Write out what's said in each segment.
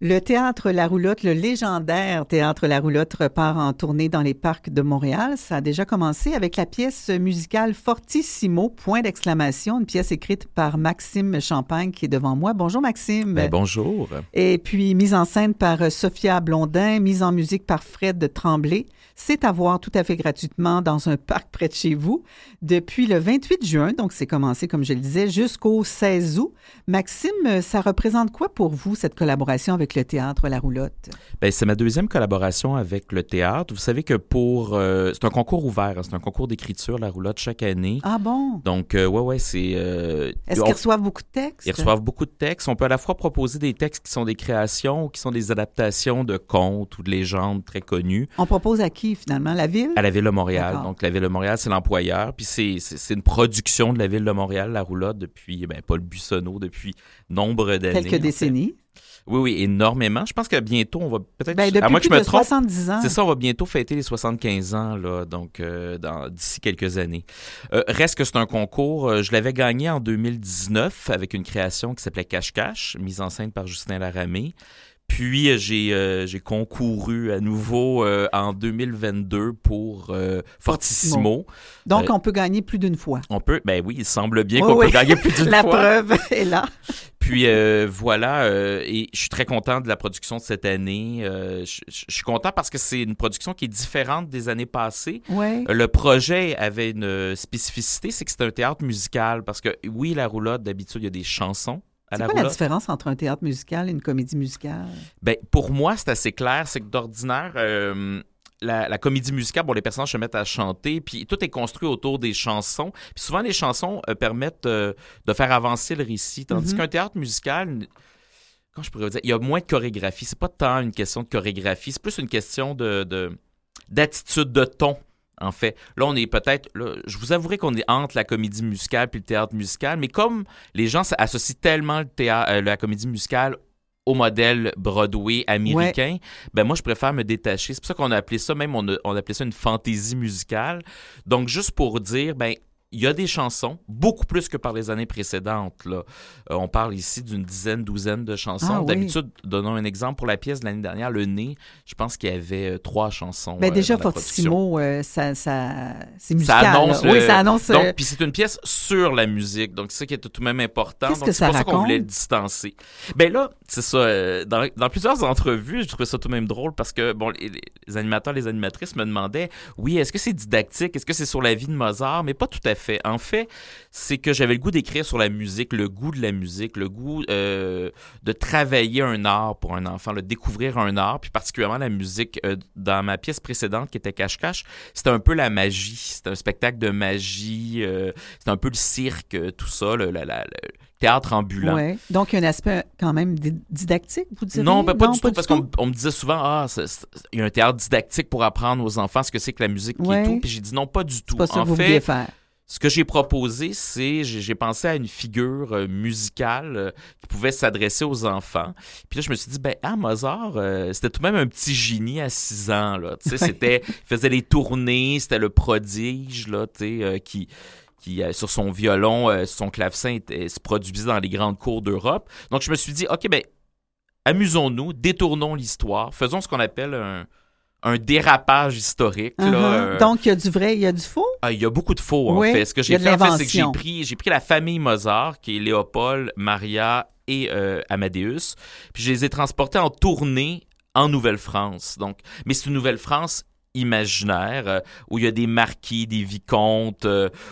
Le Théâtre La Roulotte, le légendaire Théâtre La Roulotte repart en tournée dans les parcs de Montréal. Ça a déjà commencé avec la pièce musicale Fortissimo, point d'exclamation, une pièce écrite par Maxime Champagne qui est devant moi. Bonjour Maxime. Ben, bonjour. Et puis mise en scène par Sophia Blondin, mise en musique par Fred Tremblay. C'est à voir tout à fait gratuitement dans un parc près de chez vous depuis le 28 juin, donc c'est commencé comme je le disais, jusqu'au 16 août. Maxime, ça représente quoi pour vous cette collaboration avec le Théâtre La Roulotte? Ben, c'est ma deuxième collaboration avec le théâtre. Vous savez que c'est un concours ouvert, c'est un concours d'écriture La Roulotte chaque année. Ah bon? Donc, c'est... Est-ce qu'ils reçoivent beaucoup de textes? Ils reçoivent beaucoup de textes. On peut à la fois proposer des textes qui sont des créations ou qui sont des adaptations de contes ou de légendes très connues. On propose à qui, finalement? La Ville? À la Ville de Montréal. D'accord. Donc, la Ville de Montréal, c'est l'employeur. Puis, c'est une production de la Ville de Montréal, La Roulotte, depuis, Paul Buissonneau, depuis nombre d'années. Quelques décennies. Oui, énormément. Je pense que bientôt, on va peut-être... Depuis à moins que plus je me de trompe, 70 ans. c'est ça, on va bientôt fêter les 75 ans, là, donc d'ici quelques années. Reste que c'est un concours. Je l'avais gagné en 2019 avec une création qui s'appelait Cache-Cache, mise en scène par Justin Laramé. Puis, j'ai concouru à nouveau en 2022 pour Fortissimo. Donc, on peut gagner plus d'une fois. On peut, ben oui, il semble bien qu'on peut gagner plus d'une fois. La preuve est là. Puis voilà, et je suis très content de la production de cette année. Je suis content parce que c'est une production qui est différente des années passées. Ouais. Le projet avait une spécificité, c'est que c'est un théâtre musical. Parce que oui, La Roulotte, d'habitude, il y a des chansons. C'est quoi la différence entre un théâtre musical et une comédie musicale? Ben, pour moi, c'est assez clair. C'est que d'ordinaire, la comédie musicale, les personnages se mettent à chanter, puis tout est construit autour des chansons. Puis souvent, les chansons permettent de faire avancer le récit. Tandis qu'un théâtre musical, comment je pourrais dire, il y a moins de chorégraphie. C'est pas tant une question de chorégraphie, c'est plus une question d'attitude de ton. En fait, là, on est peut-être... Là, je vous avouerai qu'on est entre la comédie musicale puis le théâtre musical, mais comme les gens associent tellement la comédie musicale au modèle Broadway américain, ben moi, je préfère me détacher. C'est pour ça qu'on a appelé ça, même, on appelait ça une fantaisie musicale. Donc, juste pour dire, ben il y a des chansons, beaucoup plus que par les années précédentes, là. On parle ici d'une douzaine de chansons. Ah, D'habitude, donnons un exemple, pour la pièce de l'année dernière, Le Nez, je pense qu'il y avait 3 chansons. Ben déjà, dans la Fortissimo, c'est musical. Ça annonce. Oui, ça annonce. Donc, puis c'est une pièce sur la musique, donc c'est ça qui est tout de même important. Qu'est-ce donc, que c'est pour ça qu'on raconte? voulait le distancer. Ben là, c'est ça. Dans plusieurs entrevues, je trouvais ça tout de même drôle parce que, les animateurs, les animatrices me demandaient, oui, est-ce que c'est didactique? Est-ce que c'est sur la vie de Mozart? Mais pas tout à fait. En fait, c'est que j'avais le goût d'écrire sur la musique, le goût de la musique, le goût de travailler un art pour un enfant, de découvrir un art, puis particulièrement la musique. Dans ma pièce précédente, qui était Cache-Cache, c'était un peu la magie. C'était un spectacle de magie. C'était un peu le cirque, tout ça, le théâtre ambulant. Oui. Donc, il y a un aspect quand même didactique, vous diriez? Non, pas du tout, parce qu'on me disait souvent, il y a un théâtre didactique pour apprendre aux enfants ce que c'est que la musique et tout. Puis j'ai dit non, pas du tout. C'est pas ça que vous vouliez faire. Ce que j'ai proposé, c'est, j'ai pensé à une figure musicale qui pouvait s'adresser aux enfants. Puis là, je me suis dit, Mozart, c'était tout de même un petit génie à 6 ans, là. Tu sais, il faisait les tournées, c'était le prodige, là, tu sais, qui sur son violon, sur son clavecin, se produisait dans les grandes cours d'Europe. Donc, je me suis dit, OK, amusons-nous, détournons l'histoire, faisons ce qu'on appelle un dérapage historique. Là, Donc, il y a du vrai, il y a du faux? Il y a beaucoup de faux, en fait. Ce que j'ai fait, c'est que j'ai pris la famille Mozart, qui est Léopold, Maria et Amadeus, puis je les ai transportés en tournée en Nouvelle-France. Donc, mais c'est une Nouvelle-France imaginaire où il y a des marquis, des vicomtes.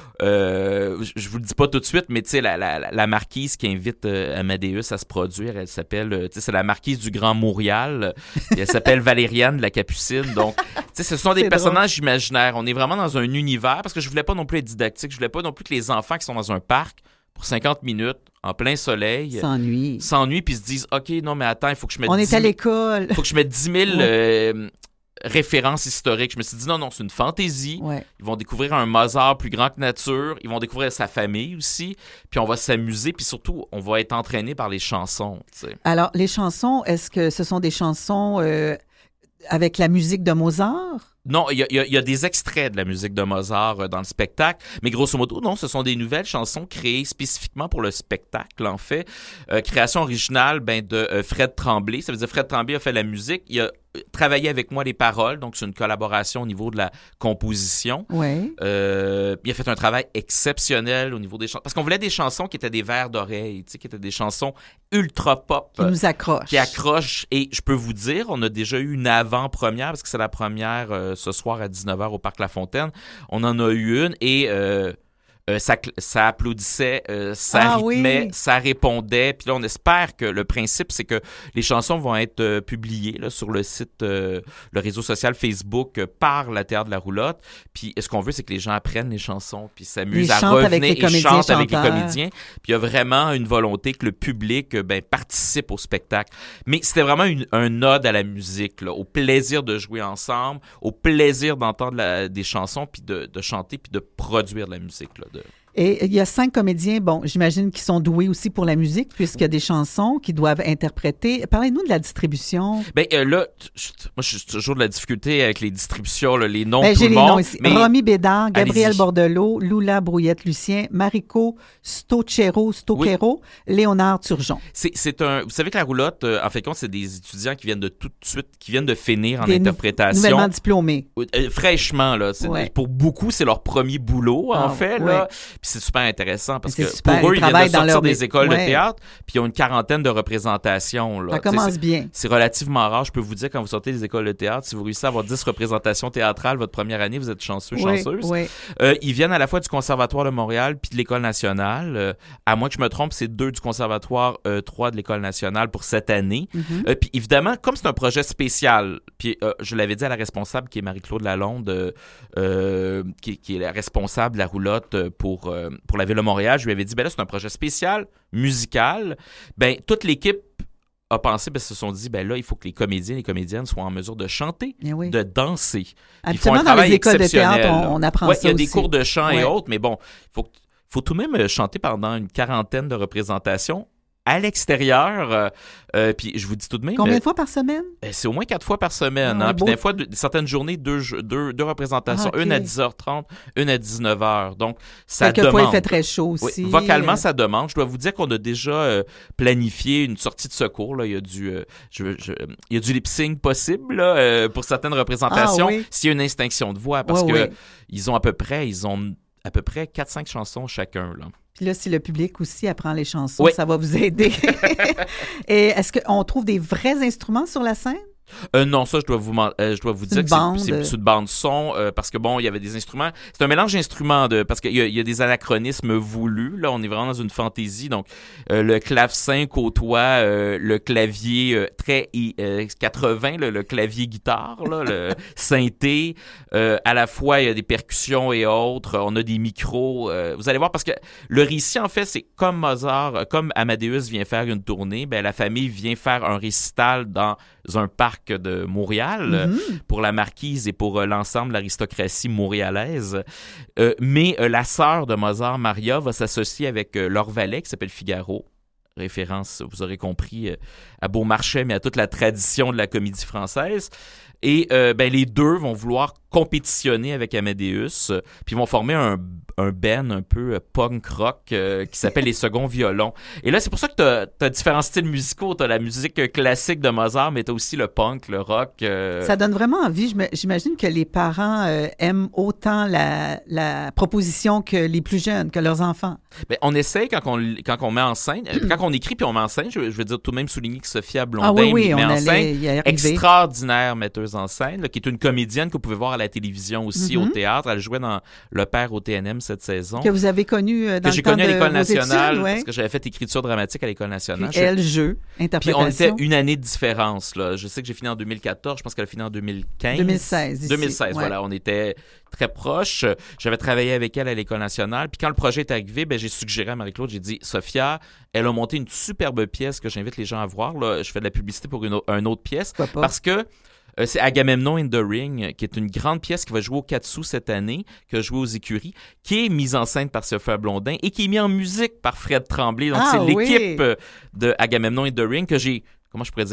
Je vous le dis pas tout de suite, mais tu sais, la marquise qui invite Amadeus à se produire, elle s'appelle, tu sais, c'est la marquise du Grand Montréal. Elle s'appelle Valériane de la Capucine. Donc, tu sais, ce sont des personnages imaginaires. On est vraiment dans un univers, parce que je voulais pas non plus être didactique. Je voulais pas non plus que les enfants qui sont dans un parc pour 50 minutes, en plein soleil, s'ennuient puis se disent, OK, non, mais attends, il faut que je mette... On est à l'école. Il faut que je mette 10 000... référence historique. Je me suis dit non, c'est une fantaisie. Ouais. Ils vont découvrir un Mozart plus grand que nature. Ils vont découvrir sa famille aussi. Puis on va s'amuser. Puis surtout, on va être entraîné par les chansons. T'sais. Alors, les chansons, est-ce que ce sont des chansons avec la musique de Mozart? Non, il y a des extraits de la musique de Mozart dans le spectacle, mais grosso modo, non, ce sont des nouvelles chansons créées spécifiquement pour le spectacle, en fait. Création originale de Fred Tremblay. Ça veut dire Fred Tremblay a fait la musique. Il a travaillé avec moi les paroles, donc c'est une collaboration au niveau de la composition. Oui. Il a fait un travail exceptionnel au niveau des chansons. Parce qu'on voulait des chansons qui étaient des vers d'oreille, qui étaient des chansons ultra pop. Qui nous accrochent. Qui accrochent. Et je peux vous dire, on a déjà eu une avant-première, parce que c'est la première ce soir à 19h au Parc La Fontaine. On en a eu une et ça applaudissait, ça rythmait, ça répondait. Puis là, on espère que le principe, c'est que les chansons vont être publiées là, sur le site, le réseau social Facebook par la Théâtre de la Roulotte. Puis ce qu'on veut, c'est que les gens apprennent les chansons, puis s'amusent à revenir et chantent avec les comédiens. Puis il y a vraiment une volonté que le public participe au spectacle. Mais c'était vraiment un ode à la musique, là, au plaisir de jouer ensemble, au plaisir d'entendre des chansons, puis de chanter, puis de produire de la musique, là, Et il y a 5 comédiens, j'imagine, qui sont doués aussi pour la musique, puisqu'il y a des chansons qu'ils doivent interpréter. Parlez-nous de la distribution. Là, moi, j'ai toujours de la difficulté avec les distributions, là, les noms de tout le monde. J'ai les noms ici. Mais... Romy Bédard, Gabriel Bordelot, Lula Brouillette-Lucien, Mariko Stoquero, Léonard Turgeon. Vous savez que la Roulotte, en fait, c'est des étudiants qui viennent de tout de suite, qui viennent de finir en interprétation. Nouvellement diplômés. Fraîchement, là. Pour beaucoup, c'est leur premier boulot, en fait, là. Puis c'est super intéressant parce que pour eux, ils viennent de sortir des écoles de théâtre, puis ils ont une quarantaine de représentations. Là. Ça commence bien. C'est relativement rare. Je peux vous dire, quand vous sortez des écoles de théâtre, si vous réussissez à avoir 10 représentations théâtrales votre première année, vous êtes chanceuse. Oui. Ils viennent à la fois du Conservatoire de Montréal puis de l'École nationale. À moins que je me trompe, c'est 2 du Conservatoire, 3 de l'École nationale pour cette année. Mm-hmm. Puis évidemment, comme c'est un projet spécial, puis je l'avais dit à la responsable qui est Marie-Claude Lalonde, qui est la responsable de la Roulotte pour la Ville de Montréal, je lui avais dit, là, c'est un projet spécial, musical. Toute l'équipe a pensé, se sont dit, là, il faut que les comédiens et les comédiennes soient en mesure de chanter, de danser. Habituellement, dans les écoles de théâtre, on apprend ça aussi. Il y a des cours de chant et autres, mais bon, il faut tout de même chanter pendant une quarantaine de représentations à l'extérieur. Puis je vous dis tout de même... Combien de fois par semaine? C'est au moins 4 fois par semaine. Puis des fois, certaines journées, deux représentations. Une à 10h30, une à 19h. Donc, ça demande. Quelquefois, il fait très chaud aussi. Oui, vocalement, ça demande. Je dois vous dire qu'on a déjà planifié une sortie de secours. Là. Il y a du lip-sync possible là, pour certaines représentations s'il y a une extinction de voix. Parce que ils ont à peu près 4-5 chansons chacun, là. Puis là, si le public aussi apprend les chansons, ça va vous aider. Et est-ce qu'on trouve des vrais instruments sur la scène? Non, ça, je dois vous dire que c'est une bande son parce que il y avait des instruments. C'est un mélange d'instruments parce qu'il y a des anachronismes voulus. Là, on est vraiment dans une fantaisie. Donc, le clavecin côtoie le clavier très 80, le clavier guitare, là, le synthé. À la fois, il y a des percussions et autres. On a des micros. Vous allez voir parce que le récit, en fait, c'est comme Mozart, comme Amadeus vient faire une tournée. La famille vient faire un récital dans un parc de Montréal pour la marquise et pour l'ensemble de l'aristocratie montréalaise. Mais la sœur de Mozart, Maria, va s'associer avec leur valet qui s'appelle Figaro. Référence, vous aurez compris, à Beaumarchais, mais à toute la tradition de la comédie française. Et les deux vont vouloir compétitionner avec Amadeus, puis vont former un band un peu punk rock qui s'appelle les Seconds Violons. Et là, c'est pour ça que t'as différents styles musicaux. T'as la musique classique de Mozart, mais t'as aussi le punk, le rock. Ça donne vraiment envie. J'imagine que les parents aiment autant la proposition que les plus jeunes, que leurs enfants. On essaie quand on met en scène, quand on écrit puis on met en scène, je veux dire tout de même souligner que Sophia Blondin met en scène, extraordinaire metteuse en scène, là, qui est une comédienne que vous pouvez voir à la télévision aussi, au théâtre. Elle jouait dans Le Père au TNM cette saison. Que vous avez connu dans le temps de vos études. Que j'ai connu à l'École nationale, parce que j'avais fait écriture dramatique à l'École nationale. Puis elle, jeu, interprétation. Puis on était une année de différence, là. Je sais que j'ai fini en 2014, je pense qu'elle a fini en 2015. 2016. 2016, voilà. On était très proches. J'avais travaillé avec elle à l'École nationale. Puis quand le projet est arrivé, j'ai suggéré à Marie-Claude, j'ai dit, Sophia, elle a monté une superbe pièce que j'invite les gens à voir, là. Je fais de la publicité pour une autre pièce. Parce que c'est Agamemnon in the Ring, qui est une grande pièce qui va jouer au Katsu cette année, qui a joué aux Écuries, qui est mise en scène par Sophia Blondin et qui est mise en musique par Fred Tremblay. Donc, c'est l'équipe de Agamemnon in the Ring que j'ai, comment je pourrais dire,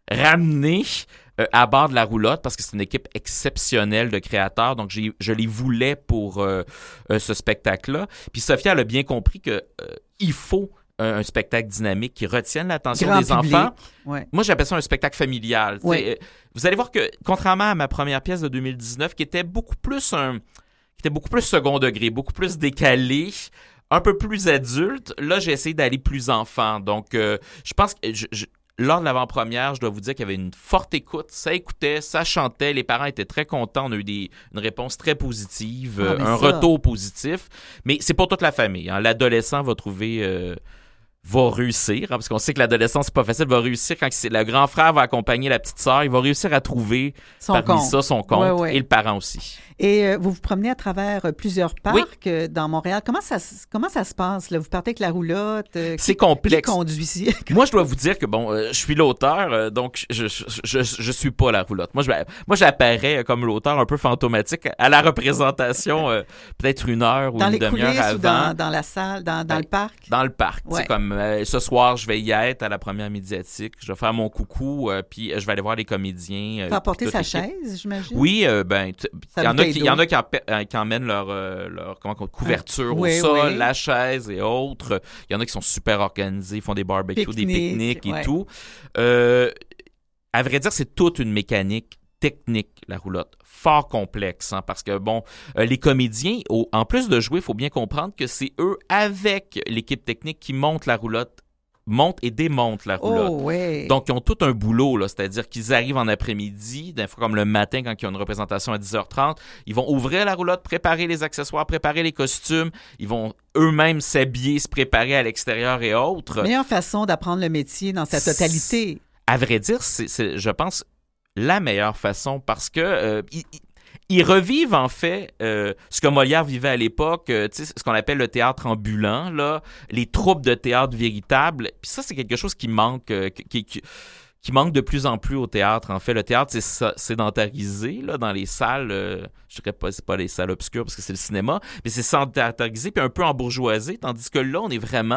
ramener à bord de la roulotte parce que c'est une équipe exceptionnelle de créateurs. Donc, je les voulais pour ce spectacle-là. Puis Sophia, elle a bien compris que il faut un spectacle dynamique qui retienne l'attention des enfants. Ouais. Moi, j'appelle ça un spectacle familial. Ouais. Vous allez voir que, contrairement à ma première pièce de 2019, qui était beaucoup plus second degré, beaucoup plus décalé, un peu plus adulte, là, j'ai essayé d'aller plus enfant. Donc, je pense que lors de l'avant-première, je dois vous dire qu'il y avait une forte écoute. Ça écoutait, ça chantait. Les parents étaient très contents. On a eu une réponse très positive, retour positif. Mais c'est pour toute la famille. Hein. L'adolescent va réussir, hein, parce qu'on sait que l'adolescence, c'est pas facile, va réussir quand le grand frère va accompagner la petite sœur. Il va réussir à trouver son compte et le parent aussi. Et vous vous promenez à travers plusieurs parcs dans Montréal. Comment ça se passe? Là? Vous partez avec la roulotte? C'est complexe. Qui conduit ici? Moi, je dois vous dire que, je suis l'auteur, donc je suis pas la roulotte. Moi, j'apparais comme l'auteur un peu fantomatique à la représentation, peut-être une heure ou une demi-heure avant. Ou dans la salle, dans le parc? Dans le parc. Ouais. C'est comme, ce soir, je vais y être à la première médiatique. Je vais faire mon coucou, puis je vais aller voir les comédiens. Il faut apporter sa chaise, j'imagine? Oui, il y en a qui emmènent leur couverture au sol, la chaise et autres. Il y en a qui sont super organisés, font des barbecues, des pique-niques et tout. À vrai dire, c'est toute une mécanique technique, la roulotte. Fort complexe, hein, parce que, les comédiens, en plus de jouer, il faut bien comprendre que c'est eux, avec l'équipe technique, qui montent la roulotte, montent et démontent la roulotte. Oh, ouais. Donc, ils ont tout un boulot, là, c'est-à-dire qu'ils arrivent en après-midi, des fois comme le matin quand il y a une représentation à 10h30, ils vont ouvrir la roulotte, préparer les accessoires, préparer les costumes, ils vont eux-mêmes s'habiller, se préparer à l'extérieur et autres. Meilleure façon d'apprendre le métier dans sa totalité. À vrai dire, c'est je pense, la meilleure façon parce que ils revivent en fait ce que Molière vivait à l'époque, ce qu'on appelle le théâtre ambulant, là, les troupes de théâtre véritables. Puis ça, c'est quelque chose qui manque, qui manque de plus en plus au théâtre. En fait, le théâtre, c'est sédentarisé là, dans les salles. Je dirais pas, c'est pas les salles obscures parce que c'est le cinéma, mais c'est sédentarisé puis un peu embourgeoisé, tandis que là,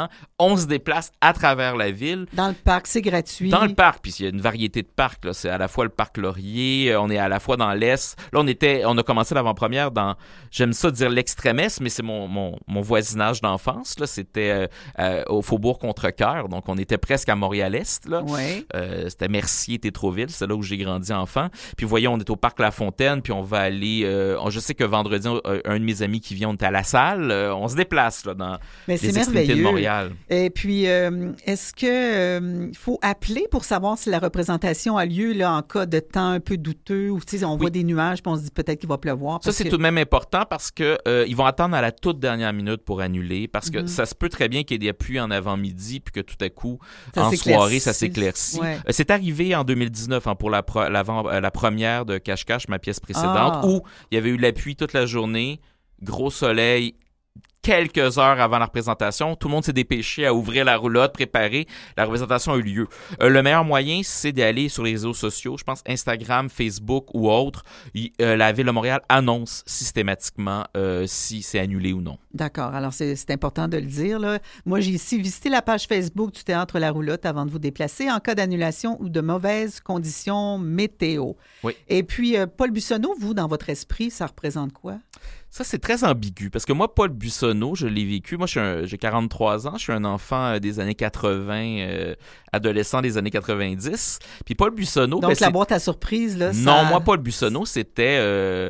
on se déplace à travers la ville. Dans le parc, c'est gratuit. Dans le parc, puis il y a une variété de parcs. Là. C'est à la fois le parc Laurier, on est à la fois dans l'Est. Là, on a commencé l'avant-première dans, j'aime ça dire l'extrême-Est, mais c'est mon voisinage d'enfance. Là. C'était au Faubourg Contrecoeur, donc on était presque à Montréal-Est. Là. Ouais. C'était Mercier, Tétroville, c'est là où j'ai grandi enfant. Puis voyons, on est au parc La Fontaine, puis on va aller... je sais que vendredi, un de mes amis qui vient, on est à la salle. On se déplace là, dans les extrémités de Montréal. Et puis, est-ce qu'il faut appeler pour savoir si la représentation a lieu là, en cas de temps un peu douteux ou on voit des nuages puis on se dit peut-être qu'il va pleuvoir? Ça, c'est tout de même important parce que ils vont attendre à la toute dernière minute pour annuler parce que ça se peut très bien qu'il y ait des pluies en avant-midi puis que tout à coup, en soirée, ça s'éclaircit. Ouais. C'est arrivé en 2019 pour la première de Cache-Cache, ma pièce précédente, où il y avait eu la pluie toute la journée, gros soleil, quelques heures avant la représentation. Tout le monde s'est dépêché à ouvrir la roulotte, préparer. La représentation a eu lieu. Le meilleur moyen, c'est d'aller sur les réseaux sociaux. Je pense Instagram, Facebook ou autre. La Ville de Montréal annonce systématiquement si c'est annulé ou non. D'accord. Alors, c'est important de le dire. Là. Moi, j'ai ici visité la page Facebook du Théâtre La Roulotte avant de vous déplacer en cas d'annulation ou de mauvaises conditions météo. Oui. Et puis, Paul Bussonneau, vous, dans votre esprit, ça représente quoi? Ça, c'est très ambigu parce que moi, Paul Bussonneau, je l'ai vécu. Moi, j'ai 43 ans. Je suis un enfant des années 80, adolescent des années 90. Puis Paul Bussonneau... Donc, la boîte à surprise, là, ça... Non, moi, Paul Bussonneau, c'était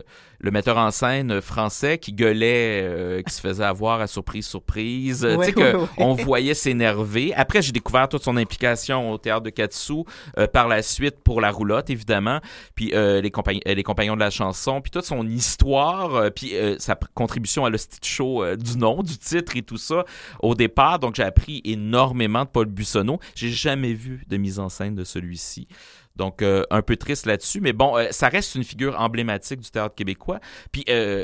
le metteur en scène français qui gueulait, qui se faisait avoir à surprise. Tu sais, qu'on voyait s'énerver. Après, j'ai découvert toute son implication au théâtre de Katsu, par la suite pour la roulotte, évidemment, puis les compagnons de la chanson, puis toute son histoire, puis sa contribution à l'hostie show du nom, du titre et tout ça au départ. Donc, j'ai appris énormément de Paul Bussonneau. J'ai jamais vu de mise en scène de celui-ci. Donc, un peu triste là-dessus. Mais bon, ça reste une figure emblématique du théâtre québécois. Puis,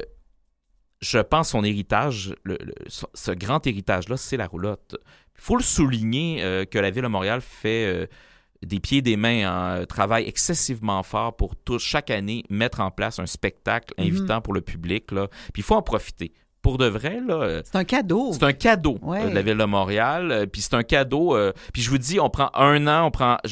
je pense son héritage, ce grand héritage-là, c'est la roulotte. Il faut le souligner que la Ville de Montréal fait des pieds et des mains, travaille excessivement fort pour chaque année mettre en place un spectacle invitant pour le public. Là. Puis, il faut en profiter. Pour de vrai, là... C'est un cadeau. C'est un cadeau de la Ville de Montréal. Puis c'est un cadeau... puis je vous dis, on prend un an,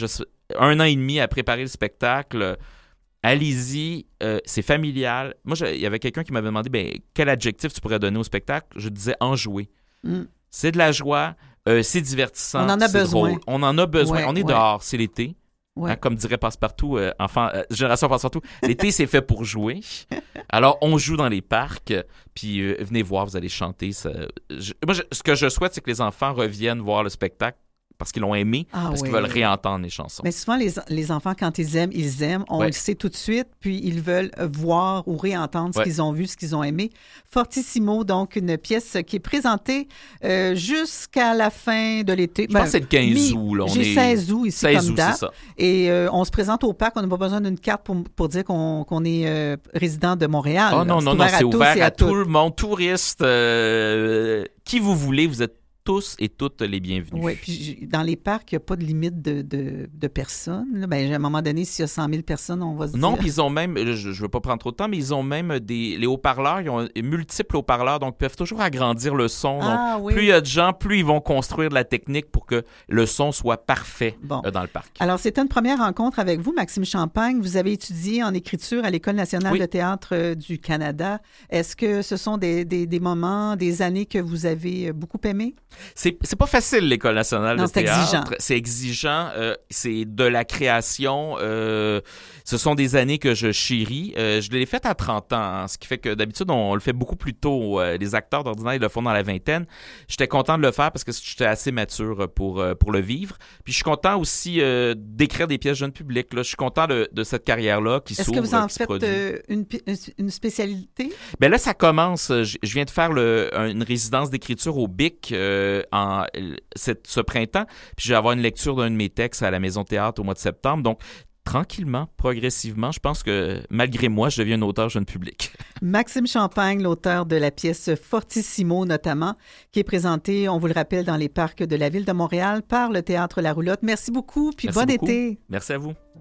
1 an et demi à préparer le spectacle. Allez-y, c'est familial. Moi, il y avait quelqu'un qui m'avait demandé quel adjectif tu pourrais donner au spectacle. Je disais enjoué. C'est de la joie, c'est divertissant. On en a besoin. Drôle. On en a besoin. Ouais, On est dehors, c'est l'été. Ouais. Hein, comme dirait Passepartout, Génération Passepartout, l'été c'est fait pour jouer. Alors on joue dans les parcs, puis venez voir, vous allez chanter. Ce que je souhaite, c'est que les enfants reviennent voir le spectacle parce qu'ils l'ont aimé, parce qu'ils veulent réentendre les chansons. Mais souvent, les enfants, quand ils aiment. On le sait tout de suite, puis ils veulent voir ou réentendre ce qu'ils ont vu, ce qu'ils ont aimé. Fortissimo, donc une pièce qui est présentée jusqu'à la fin de l'été. Je pense que c'est le 15 août. Là, j'ai 16 août ici 16 comme août, date. c'est ça. Et on se présente au parc. On n'a pas besoin d'une carte pour dire qu'on est résident de Montréal. Oh non, c'est ouvert à tout le monde, touristes, qui vous voulez, vous êtes tous et toutes les bienvenus. Oui, puis dans les parcs, il n'y a pas de limite de personnes. À un moment donné, s'il y a 100 000 personnes, on va se dire... Non, puis ils ont même, je ne veux pas prendre trop de temps, mais ils ont même les haut-parleurs, ils ont multiples haut-parleurs, donc ils peuvent toujours agrandir le son. Donc, plus il y a de gens, plus ils vont construire de la technique pour que le son soit parfait dans le parc. Alors, c'était une première rencontre avec vous, Maxime Champagne. Vous avez étudié en écriture à l'École nationale de théâtre du Canada. Est-ce que ce sont des moments, des années que vous avez beaucoup aimés? C'est pas facile, l'École nationale de théâtre. Exigeant. C'est exigeant. C'est de la création. Ce sont des années que je chéris. Je l'ai fait à 30 ans, hein, ce qui fait que d'habitude, on le fait beaucoup plus tôt. Les acteurs d'ordinaire, ils le font dans la vingtaine. J'étais content de le faire parce que j'étais assez mature pour le vivre. Puis je suis content aussi d'écrire des pièces jeunes publics. Là. Je suis content de cette carrière-là qui s'ouvre. Est-ce que vous en faites une spécialité? Ben là, ça commence. Je viens de faire une résidence d'écriture au BIC ce printemps. Puis je vais avoir une lecture d'un de mes textes à la Maison Théâtre au mois de septembre. Donc, tranquillement, progressivement, je pense que malgré moi, je deviens un auteur jeune public. Maxime Champagne, l'auteur de la pièce Fortissimo notamment, qui est présentée, on vous le rappelle, dans les parcs de la ville de Montréal par le Théâtre La Roulotte. Merci beaucoup, puis bon été. Merci à vous.